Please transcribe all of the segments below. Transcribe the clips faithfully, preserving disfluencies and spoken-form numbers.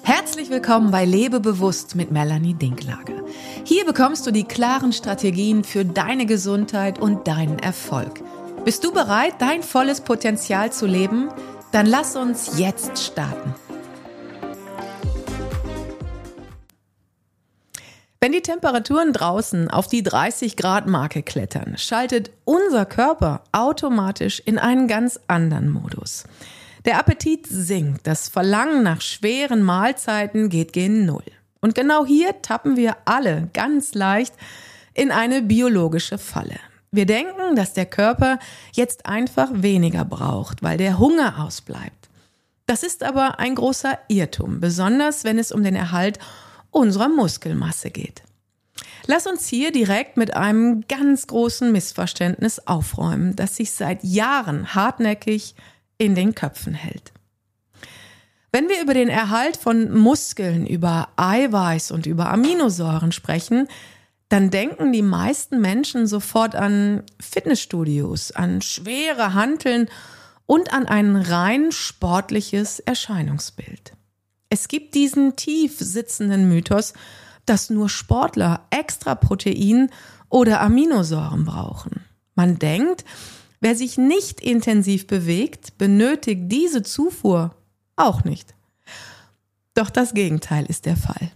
Herzlich willkommen bei Lebe bewusst mit Melanie Dinklage. Hier bekommst du die klaren Strategien für deine Gesundheit und deinen Erfolg. Bist du bereit, dein volles Potenzial zu leben? Dann lass uns jetzt starten. Wenn die Temperaturen draußen auf die dreißig Grad Marke klettern, schaltet unser Körper automatisch in einen ganz anderen Modus. Der Appetit sinkt, das Verlangen nach schweren Mahlzeiten geht gen Null. Und genau hier tappen wir alle ganz leicht in eine biologische Falle. Wir denken, dass der Körper jetzt einfach weniger braucht, weil der Hunger ausbleibt. Das ist aber ein großer Irrtum, besonders wenn es um den Erhalt unserer Muskelmasse geht. Lass uns hier direkt mit einem ganz großen Missverständnis aufräumen, das sich seit Jahren hartnäckig in den Köpfen hält. Wenn wir über den Erhalt von Muskeln, über Eiweiß und über Aminosäuren sprechen, dann denken die meisten Menschen sofort an Fitnessstudios, an schwere Hanteln und an ein rein sportliches Erscheinungsbild. Es gibt diesen tief sitzenden Mythos, dass nur Sportler extra Protein oder Aminosäuren brauchen. Man denkt, wer sich nicht intensiv bewegt, benötigt diese Zufuhr auch nicht. Doch das Gegenteil ist der Fall.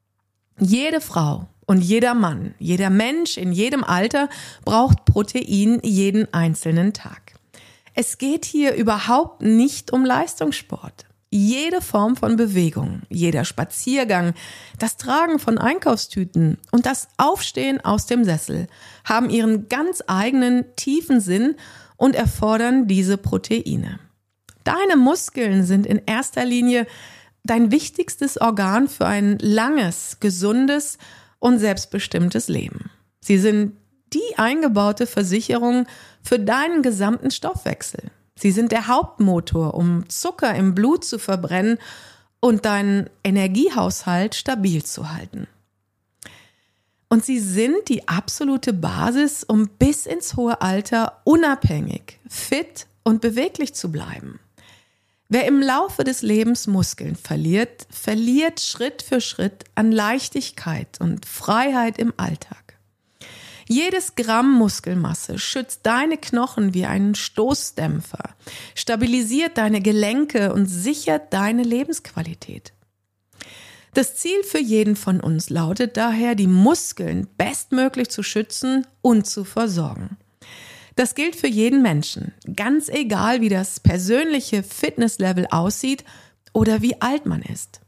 Jede Frau und jeder Mann, jeder Mensch in jedem Alter braucht Protein jeden einzelnen Tag. Es geht hier überhaupt nicht um Leistungssport. Jede Form von Bewegung, jeder Spaziergang, das Tragen von Einkaufstüten und das Aufstehen aus dem Sessel haben ihren ganz eigenen tiefen Sinn und erfordern diese Proteine. Deine Muskeln sind in erster Linie dein wichtigstes Organ für ein langes, gesundes und selbstbestimmtes Leben. Sie sind die eingebaute Versicherung für deinen gesamten Stoffwechsel. Sie sind der Hauptmotor, um Zucker im Blut zu verbrennen und deinen Energiehaushalt stabil zu halten. Und sie sind die absolute Basis, um bis ins hohe Alter unabhängig, fit und beweglich zu bleiben. Wer im Laufe des Lebens Muskeln verliert, verliert Schritt für Schritt an Leichtigkeit und Freiheit im Alltag. Jedes Gramm Muskelmasse schützt deine Knochen wie einen Stoßdämpfer, stabilisiert deine Gelenke und sichert deine Lebensqualität. Das Ziel für jeden von uns lautet daher, die Muskeln bestmöglich zu schützen und zu versorgen. Das gilt für jeden Menschen, ganz egal wie das persönliche Fitnesslevel aussieht oder wie alt man ist.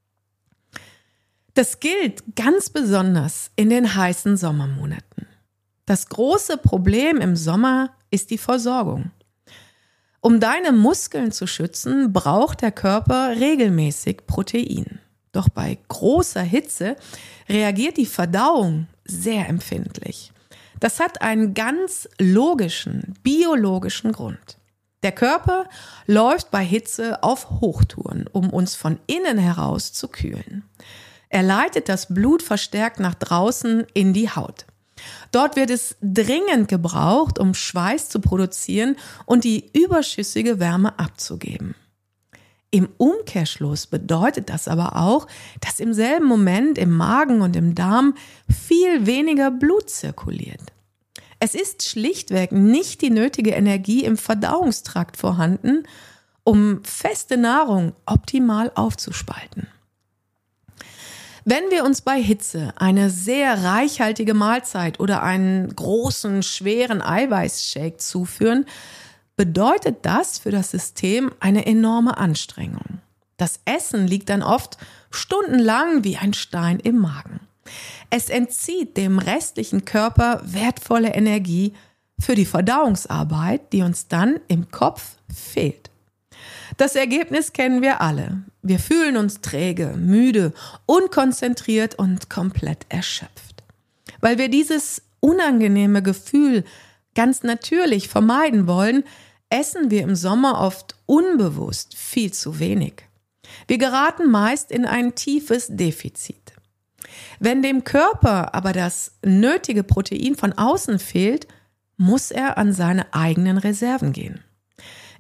Das gilt ganz besonders in den heißen Sommermonaten. Das große Problem im Sommer ist die Versorgung. Um deine Muskeln zu schützen, braucht der Körper regelmäßig Protein. Doch bei großer Hitze reagiert die Verdauung sehr empfindlich. Das hat einen ganz logischen, biologischen Grund. Der Körper läuft bei Hitze auf Hochtouren, um uns von innen heraus zu kühlen. Er leitet das Blut verstärkt nach draußen in die Haut. Dort wird es dringend gebraucht, um Schweiß zu produzieren und die überschüssige Wärme abzugeben. Im Umkehrschluss bedeutet das aber auch, dass im selben Moment im Magen und im Darm viel weniger Blut zirkuliert. Es ist schlichtweg nicht die nötige Energie im Verdauungstrakt vorhanden, um feste Nahrung optimal aufzuspalten. Wenn wir uns bei Hitze eine sehr reichhaltige Mahlzeit oder einen großen, schweren Eiweißshake zuführen, bedeutet das für das System eine enorme Anstrengung. Das Essen liegt dann oft stundenlang wie ein Stein im Magen. Es entzieht dem restlichen Körper wertvolle Energie für die Verdauungsarbeit, die uns dann im Kopf fehlt. Das Ergebnis kennen wir alle. Wir fühlen uns träge, müde, unkonzentriert und komplett erschöpft. Weil wir dieses unangenehme Gefühl ganz natürlich vermeiden wollen, essen wir im Sommer oft unbewusst viel zu wenig. Wir geraten meist in ein tiefes Defizit. Wenn dem Körper aber das nötige Protein von außen fehlt, muss er an seine eigenen Reserven gehen.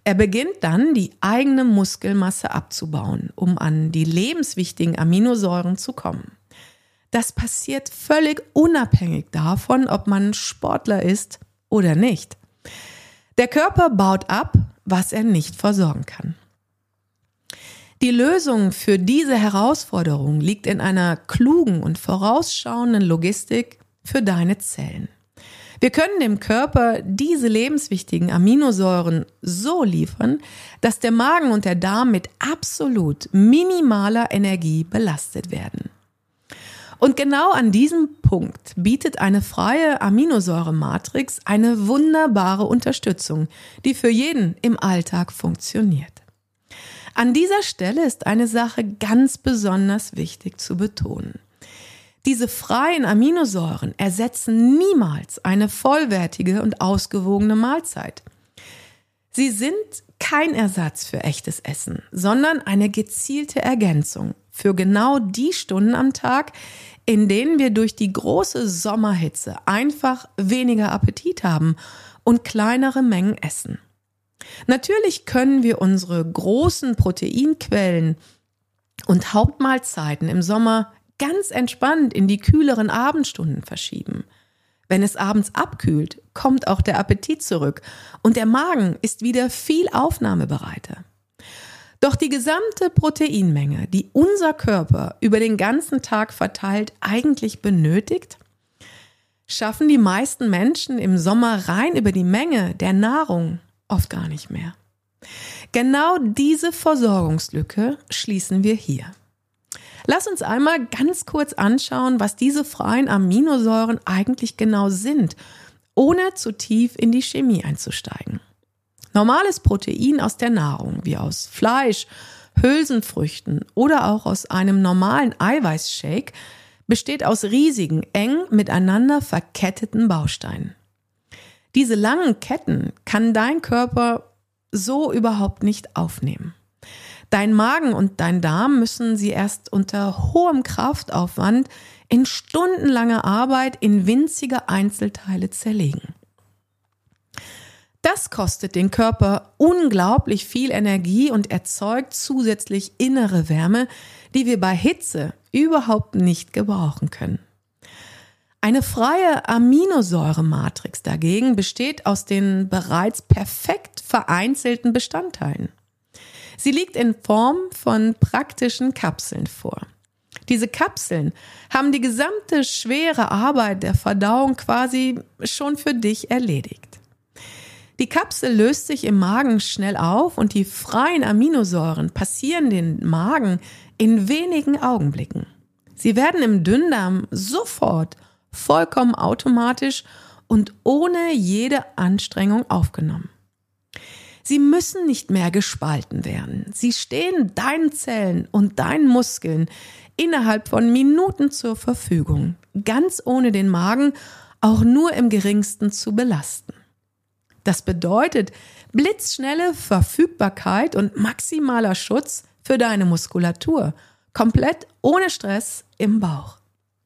Er beginnt dann, die eigene Muskelmasse abzubauen, um an die lebenswichtigen Aminosäuren zu kommen. Das passiert völlig unabhängig davon, ob man Sportler ist oder nicht. Der Körper baut ab, was er nicht versorgen kann. Die Lösung für diese Herausforderung liegt in einer klugen und vorausschauenden Logistik für deine Zellen. Wir können dem Körper diese lebenswichtigen Aminosäuren so liefern, dass der Magen und der Darm mit absolut minimaler Energie belastet werden. Und genau an diesem Punkt bietet eine freie Aminosäurematrix eine wunderbare Unterstützung, die für jeden im Alltag funktioniert. An dieser Stelle ist eine Sache ganz besonders wichtig zu betonen. Diese freien Aminosäuren ersetzen niemals eine vollwertige und ausgewogene Mahlzeit. Sie sind kein Ersatz für echtes Essen, sondern eine gezielte Ergänzung für genau die Stunden am Tag, in denen wir durch die große Sommerhitze einfach weniger Appetit haben und kleinere Mengen essen. Natürlich können wir unsere großen Proteinquellen und Hauptmahlzeiten im Sommer ganz entspannt in die kühleren Abendstunden verschieben. Wenn es abends abkühlt, kommt auch der Appetit zurück und der Magen ist wieder viel aufnahmebereiter. Doch die gesamte Proteinmenge, die unser Körper über den ganzen Tag verteilt eigentlich benötigt, schaffen die meisten Menschen im Sommer rein über die Menge der Nahrung oft gar nicht mehr. Genau diese Versorgungslücke schließen wir hier. Lass uns einmal ganz kurz anschauen, was diese freien Aminosäuren eigentlich genau sind, ohne zu tief in die Chemie einzusteigen. Normales Protein aus der Nahrung, wie aus Fleisch, Hülsenfrüchten oder auch aus einem normalen Eiweißshake, besteht aus riesigen, eng miteinander verketteten Bausteinen. Diese langen Ketten kann dein Körper so überhaupt nicht aufnehmen. Dein Magen und dein Darm müssen sie erst unter hohem Kraftaufwand in stundenlanger Arbeit in winzige Einzelteile zerlegen. Das kostet den Körper unglaublich viel Energie und erzeugt zusätzlich innere Wärme, die wir bei Hitze überhaupt nicht gebrauchen können. Eine freie Aminosäurematrix dagegen besteht aus den bereits perfekt vereinzelten Bestandteilen. Sie liegt in Form von praktischen Kapseln vor. Diese Kapseln haben die gesamte schwere Arbeit der Verdauung quasi schon für dich erledigt. Die Kapsel löst sich im Magen schnell auf und die freien Aminosäuren passieren den Magen in wenigen Augenblicken. Sie werden im Dünndarm sofort, vollkommen automatisch und ohne jede Anstrengung aufgenommen. Sie müssen nicht mehr gespalten werden. Sie stehen deinen Zellen und deinen Muskeln innerhalb von Minuten zur Verfügung, ganz ohne den Magen auch nur im geringsten zu belasten. Das bedeutet blitzschnelle Verfügbarkeit und maximaler Schutz für deine Muskulatur, komplett ohne Stress im Bauch.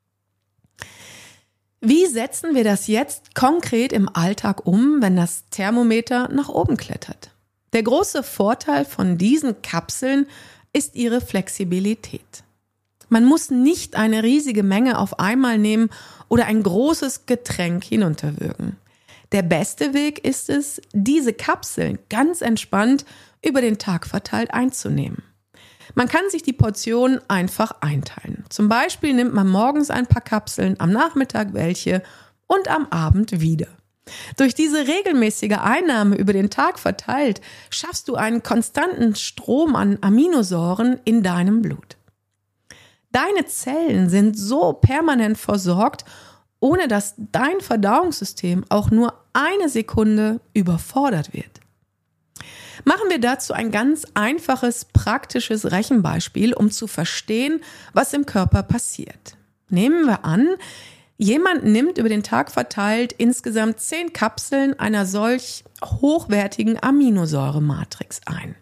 Wie setzen wir das jetzt konkret im Alltag um, wenn das Thermometer nach oben klettert? Der große Vorteil von diesen Kapseln ist ihre Flexibilität. Man muss nicht eine riesige Menge auf einmal nehmen oder ein großes Getränk hinunterwürgen. Der beste Weg ist es, diese Kapseln ganz entspannt über den Tag verteilt einzunehmen. Man kann sich die Portionen einfach einteilen. Zum Beispiel nimmt man morgens ein paar Kapseln, am Nachmittag welche und am Abend wieder. Durch diese regelmäßige Einnahme über den Tag verteilt, schaffst du einen konstanten Strom an Aminosäuren in deinem Blut. Deine Zellen sind so permanent versorgt, ohne dass dein Verdauungssystem auch nur eine Sekunde überfordert wird. Machen wir dazu ein ganz einfaches, praktisches Rechenbeispiel, um zu verstehen, was im Körper passiert. Nehmen wir an, jemand nimmt über den Tag verteilt insgesamt zehn Kapseln einer solch hochwertigen Aminosäurematrix ein.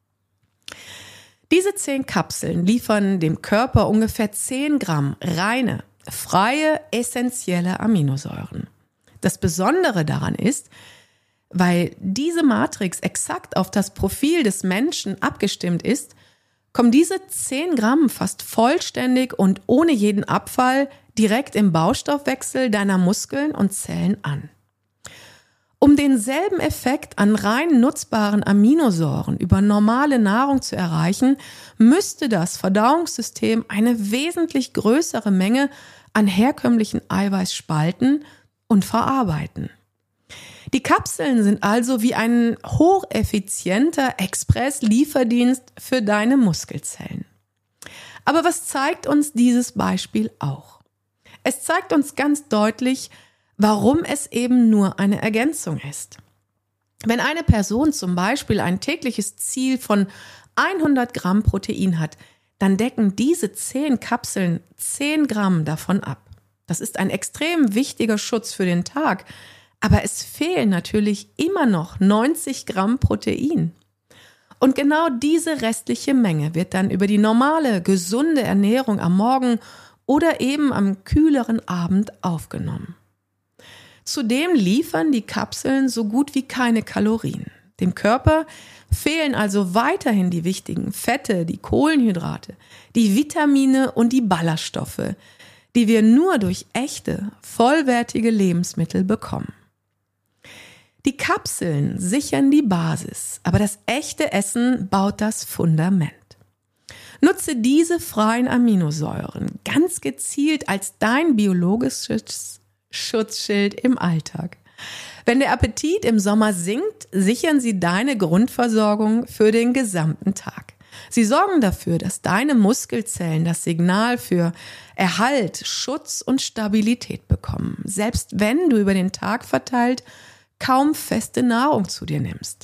Diese zehn Kapseln liefern dem Körper ungefähr zehn Gramm reine, freie, essentielle Aminosäuren. Das Besondere daran ist, Weil diese Matrix exakt auf das Profil des Menschen abgestimmt ist, kommen diese zehn Gramm fast vollständig und ohne jeden Abfall direkt im Baustoffwechsel deiner Muskeln und Zellen an. Um denselben Effekt an rein nutzbaren Aminosäuren über normale Nahrung zu erreichen, müsste das Verdauungssystem eine wesentlich größere Menge an herkömmlichen Eiweiß spalten und verarbeiten. Die Kapseln sind also wie ein hocheffizienter Express-Lieferdienst für deine Muskelzellen. Aber was zeigt uns dieses Beispiel auch? Es zeigt uns ganz deutlich, warum es eben nur eine Ergänzung ist. Wenn eine Person zum Beispiel ein tägliches Ziel von hundert Gramm Protein hat, dann decken diese zehn Kapseln zehn Gramm davon ab. Das ist ein extrem wichtiger Schutz für den Tag, aber es fehlen natürlich immer noch neunzig Gramm Protein. Und genau diese restliche Menge wird dann über die normale, gesunde Ernährung am Morgen oder eben am kühleren Abend aufgenommen. Zudem liefern die Kapseln so gut wie keine Kalorien. Dem Körper fehlen also weiterhin die wichtigen Fette, die Kohlenhydrate, die Vitamine und die Ballaststoffe, die wir nur durch echte, vollwertige Lebensmittel bekommen. Die Kapseln sichern die Basis, aber das echte Essen baut das Fundament. Nutze diese freien Aminosäuren ganz gezielt als dein biologisches Schutzschild im Alltag. Wenn der Appetit im Sommer sinkt, sichern sie deine Grundversorgung für den gesamten Tag. Sie sorgen dafür, dass deine Muskelzellen das Signal für Erhalt, Schutz und Stabilität bekommen, selbst wenn du über den Tag verteilt kaum feste Nahrung zu dir nimmst.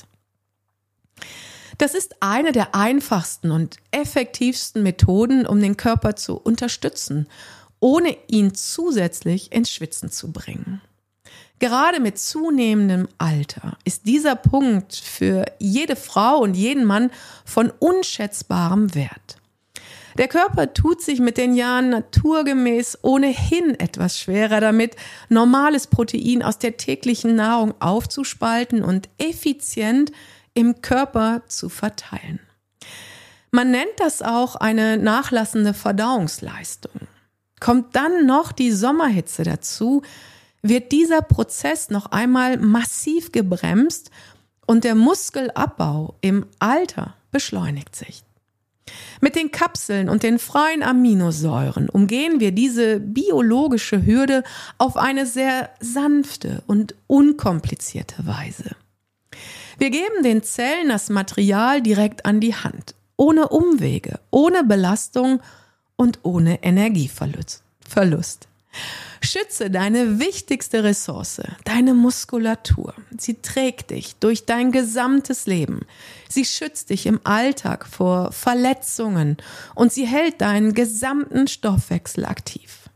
Das ist eine der einfachsten und effektivsten Methoden, um den Körper zu unterstützen, ohne ihn zusätzlich ins Schwitzen zu bringen. Gerade mit zunehmendem Alter ist dieser Punkt für jede Frau und jeden Mann von unschätzbarem Wert. Der Körper tut sich mit den Jahren naturgemäß ohnehin etwas schwerer damit, normales Protein aus der täglichen Nahrung aufzuspalten und effizient im Körper zu verteilen. Man nennt das auch eine nachlassende Verdauungsleistung. Kommt dann noch die Sommerhitze dazu, wird dieser Prozess noch einmal massiv gebremst und der Muskelabbau im Alter beschleunigt sich. Mit den Kapseln und den freien Aminosäuren umgehen wir diese biologische Hürde auf eine sehr sanfte und unkomplizierte Weise. Wir geben den Zellen das Material direkt an die Hand, ohne Umwege, ohne Belastung und ohne Energieverlust. Schütze deine wichtigste Ressource, deine Muskulatur. Sie trägt dich durch dein gesamtes Leben. Sie schützt dich im Alltag vor Verletzungen und sie hält deinen gesamten Stoffwechsel aktiv.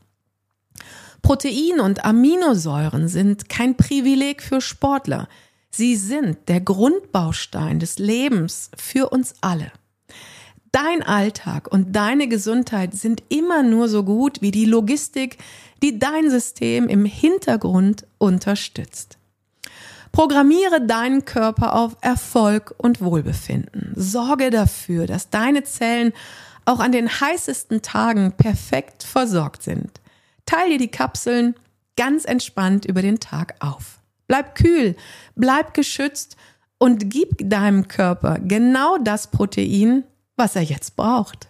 Protein und Aminosäuren sind kein Privileg für Sportler. Sie sind der Grundbaustein des Lebens für uns alle. Dein Alltag und deine Gesundheit sind immer nur so gut wie die Logistik, die dein System im Hintergrund unterstützt. Programmiere deinen Körper auf Erfolg und Wohlbefinden. Sorge dafür, dass deine Zellen auch an den heißesten Tagen perfekt versorgt sind. Teile dir die Kapseln ganz entspannt über den Tag auf. Bleib kühl, bleib geschützt und gib deinem Körper genau das Protein, was er jetzt braucht.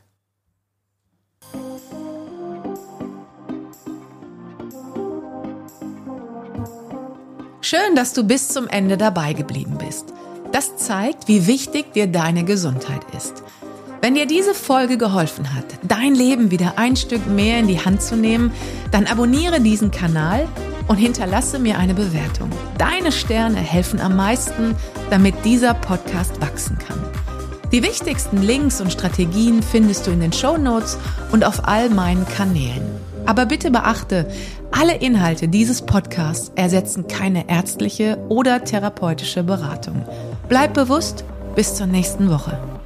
Schön, dass du bis zum Ende dabei geblieben bist. Das zeigt, wie wichtig dir deine Gesundheit ist. Wenn dir diese Folge geholfen hat, dein Leben wieder ein Stück mehr in die Hand zu nehmen, dann abonniere diesen Kanal und hinterlasse mir eine Bewertung. Deine Sterne helfen am meisten, damit dieser Podcast wachsen kann. Die wichtigsten Links und Strategien findest du in den Shownotes und auf all meinen Kanälen. Aber bitte beachte, alle Inhalte dieses Podcasts ersetzen keine ärztliche oder therapeutische Beratung. Bleib bewusst, bis zur nächsten Woche.